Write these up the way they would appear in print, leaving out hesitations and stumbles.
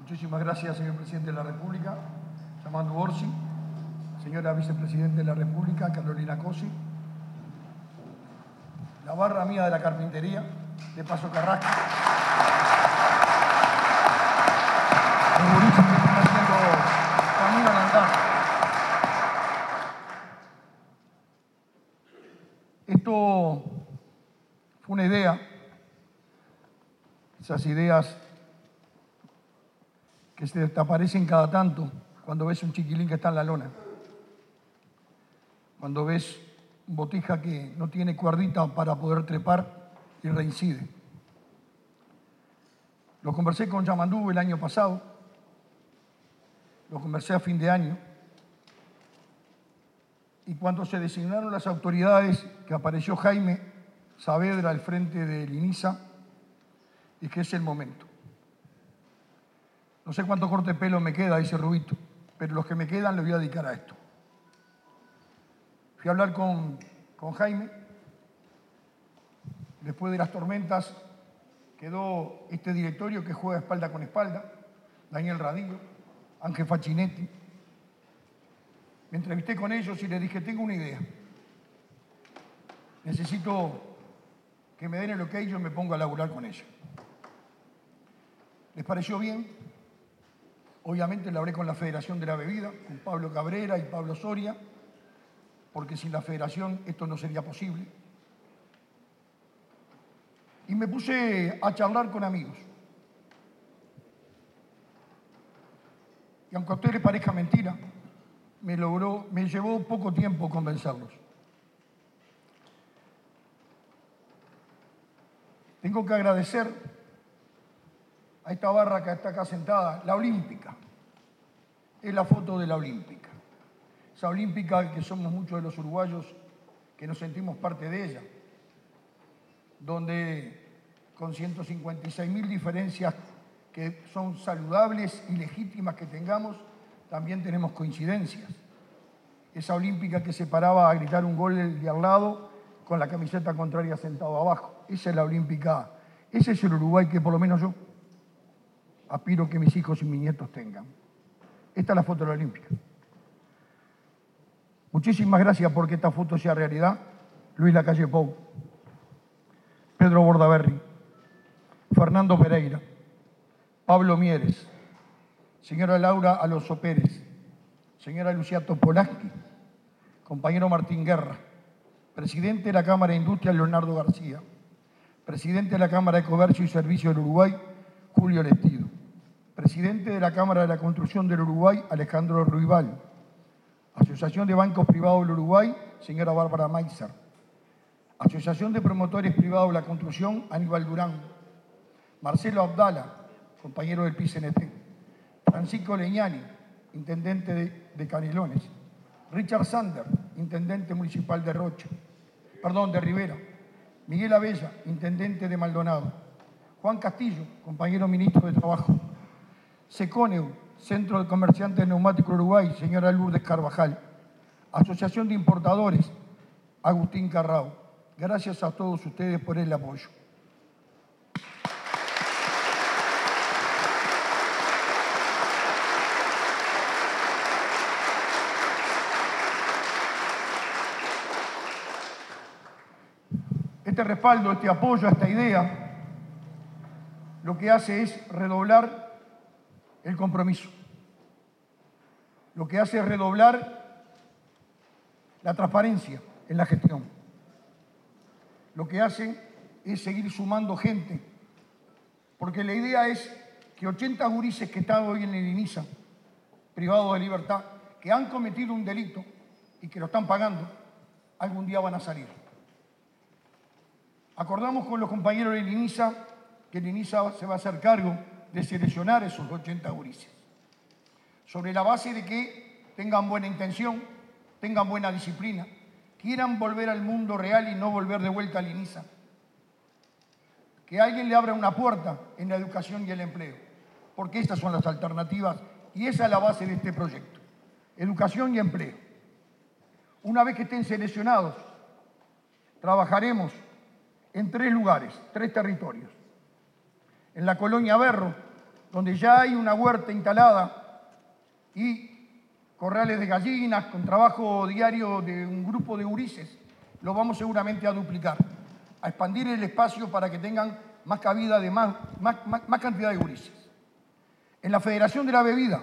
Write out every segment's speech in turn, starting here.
Muchísimas gracias, señor presidente de la República, Yamandu Orsi, señora vicepresidenta de la República, Carolina Cosi, la barra mía de la carpintería, de Paso Carrasco, los gurises que están haciendo camino al andar. Esto fue una idea, esas ideas que se te aparecen cada tanto cuando ves un chiquilín que está en la lona, cuando ves un botija que no tiene cuerdita para poder trepar y reincide. Lo conversé con Yamandu el año pasado, lo conversé a fin de año, y cuando se designaron las autoridades, que apareció Jaime Saavedra al frente del INISA, dije, es el momento. No sé cuánto corte de pelo me queda, dice Rubito, pero los que me quedan les voy a dedicar a esto. Fui a hablar con Jaime. Después de las tormentas quedó este directorio que juega espalda con espalda, Daniel Radillo, Ángel Facchinetti. Me entrevisté con ellos y les dije, tengo una idea. Necesito que me den el ok y yo me pongo a laburar con ellos. ¿Les pareció bien? Obviamente le hablé con la Federación de la Bebida, con Pablo Cabrera y Pablo Soria, porque sin la Federación esto no sería posible. Y me puse a charlar con amigos. Y aunque a ustedes les parezca mentira, me llevó poco tiempo convencerlos. Tengo que agradecer a esta barra que está acá sentada, la Olímpica. Es la foto de la Olímpica. Esa Olímpica que somos muchos de los uruguayos que nos sentimos parte de ella, donde con 156.000 diferencias que son saludables y legítimas que tengamos, también tenemos coincidencias. Esa Olímpica que se paraba a gritar un gol de al lado con la camiseta contraria sentado abajo. Esa es la Olímpica. Ese es el Uruguay que por lo menos yo aspiro que mis hijos y mis nietos tengan. Esta es la foto de la Olímpica. Muchísimas gracias porque esta foto sea realidad. Luis Lacalle Pou, Pedro Bordaberry, Fernando Pereira, Pablo Mieres, señora Laura Alonso Pérez, señora Lucía Topolaski, compañero Martín Guerra, presidente de la Cámara de Industria Leonardo García, presidente de la Cámara de Comercio y Servicio del Uruguay, Julio Lestido, presidente de la Cámara de la Construcción del Uruguay, Alejandro Ruibal, Asociación de Bancos Privados del Uruguay, señora Bárbara Maizer, Asociación de Promotores Privados de la Construcción, Aníbal Durán, Marcelo Abdala, compañero del PICNT, Francisco Leñani, intendente de Canelones, Richard Sander, intendente municipal de de Rivera, Miguel Abella, intendente de Maldonado, Juan Castillo, compañero ministro de Trabajo, Seconeu, Centro de Comerciantes de Neumáticos Uruguay, señora Lourdes Carvajal, Asociación de Importadores, Agustín Carrao. Gracias a todos ustedes por el apoyo. Este respaldo, este apoyo a esta idea, lo que hace es redoblar el compromiso. Lo que hace es redoblar la transparencia en la gestión. Lo que hace es seguir sumando gente, porque la idea es que 80 gurises que están hoy en el INISA, privados de libertad, que han cometido un delito y que lo están pagando, algún día van a salir. Acordamos con los compañeros del INISA que el INISA se va a hacer cargo de seleccionar esos 80 gurises, sobre la base de que tengan buena intención, tengan buena disciplina, quieran volver al mundo real y no volver de vuelta al INISA. Que alguien le abra una puerta en la educación y el empleo, porque estas son las alternativas y esa es la base de este proyecto. Educación y empleo. Una vez que estén seleccionados, trabajaremos en 3 lugares, 3 territorios. En la colonia Berro, donde ya hay una huerta instalada y corrales de gallinas con trabajo diario de un grupo de gurises, lo vamos seguramente a duplicar, a expandir el espacio para que tengan más cabida de más cantidad de gurises. En la Federación de la Bebida,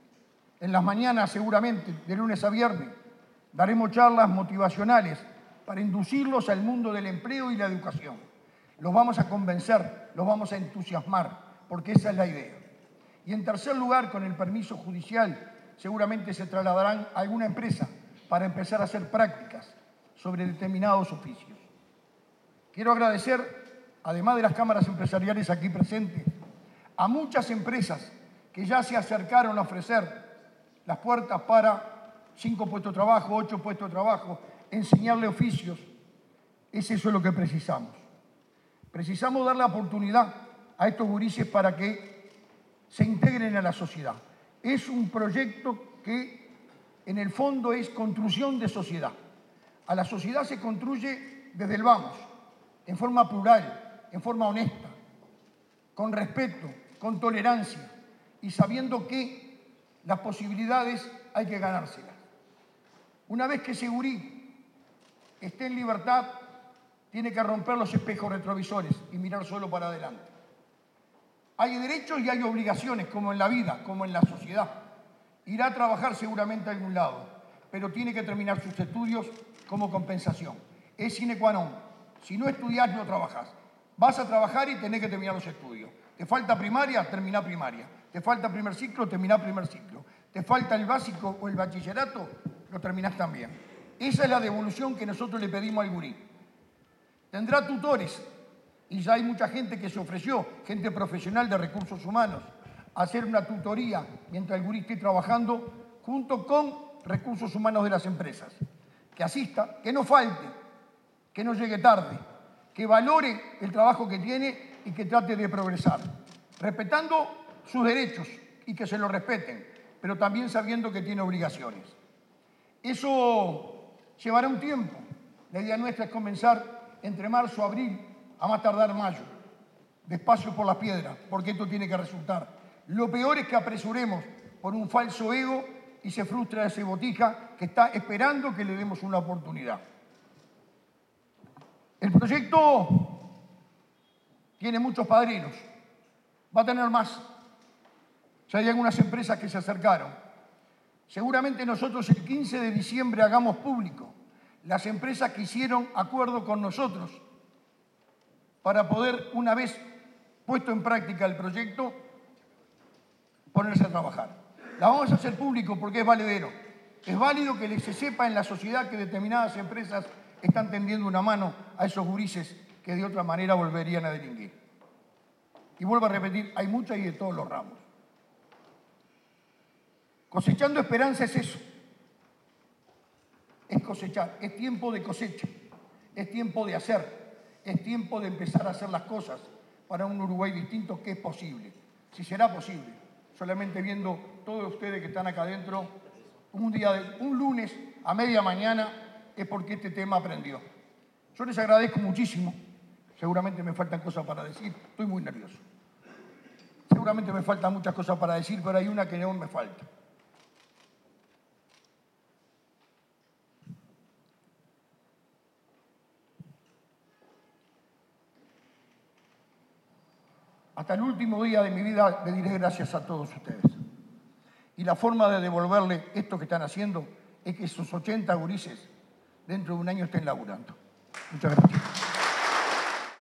en las mañanas seguramente, de lunes a viernes, daremos charlas motivacionales para inducirlos al mundo del empleo y la educación. Los vamos a convencer, los vamos a entusiasmar, porque esa es la idea. Y en tercer lugar, con el permiso judicial, seguramente se trasladarán a alguna empresa para empezar a hacer prácticas sobre determinados oficios. Quiero agradecer, además de las cámaras empresariales aquí presentes, a muchas empresas que ya se acercaron a ofrecer las puertas para 5 puestos de trabajo, 8 puestos de trabajo, enseñarle oficios. Eso es lo que precisamos. Precisamos dar la oportunidad a estos gurises para que se integren a la sociedad. Es un proyecto que en el fondo es construcción de sociedad. A la sociedad se construye desde el vamos, en forma plural, en forma honesta, con respeto, con tolerancia y sabiendo que las posibilidades hay que ganárselas. Una vez que ese gurí esté en libertad, tiene que romper los espejos retrovisores y mirar solo para adelante. Hay derechos y hay obligaciones, como en la vida, como en la sociedad. Irá a trabajar seguramente a algún lado, pero tiene que terminar sus estudios como compensación. Es sine qua non. Si no estudiás, no trabajás. Vas a trabajar y tenés que terminar los estudios. Te falta primaria, terminá primaria. Te falta primer ciclo, terminá primer ciclo. Te falta el básico o el bachillerato, lo terminás también. Esa es la devolución que nosotros le pedimos al gurí. Tendrá tutores, y ya hay mucha gente que se ofreció, gente profesional de recursos humanos, a hacer una tutoría mientras el gurí esté trabajando junto con recursos humanos de las empresas. Que asista, que no falte, que no llegue tarde, que valore el trabajo que tiene y que trate de progresar, respetando sus derechos y que se los respeten, pero también sabiendo que tiene obligaciones. Eso llevará un tiempo. La idea nuestra es comenzar entre marzo, abril, a más tardar mayo, despacio por las piedras, porque esto tiene que resultar. Lo peor es que apresuremos por un falso ego y se frustra ese botija que está esperando que le demos una oportunidad. El proyecto tiene muchos padrinos, va a tener más. Ya hay algunas empresas que se acercaron. Seguramente nosotros el 15 de diciembre hagamos público las empresas que hicieron acuerdo con nosotros para poder, una vez puesto en práctica el proyecto, ponerse a trabajar. La vamos a hacer público porque es valedero. Es válido que se sepa en la sociedad que determinadas empresas están tendiendo una mano a esos gurises que de otra manera volverían a delinquir. Y vuelvo a repetir, hay muchas y de todos los ramos. Cosechando esperanza es eso. Es cosechar, es tiempo de cosecha, es tiempo de hacer, es tiempo de empezar a hacer las cosas para un Uruguay distinto que es posible. Si será posible, solamente viendo todos ustedes que están acá adentro, un lunes a media mañana es porque este tema aprendió. Yo les agradezco muchísimo, seguramente me faltan cosas para decir, estoy muy nervioso. Seguramente me faltan muchas cosas para decir, pero hay una que no me falta. Hasta el último día de mi vida le diré gracias a todos ustedes. Y la forma de devolverle esto que están haciendo es que esos 80 gurises dentro de un año estén laburando. Muchas gracias.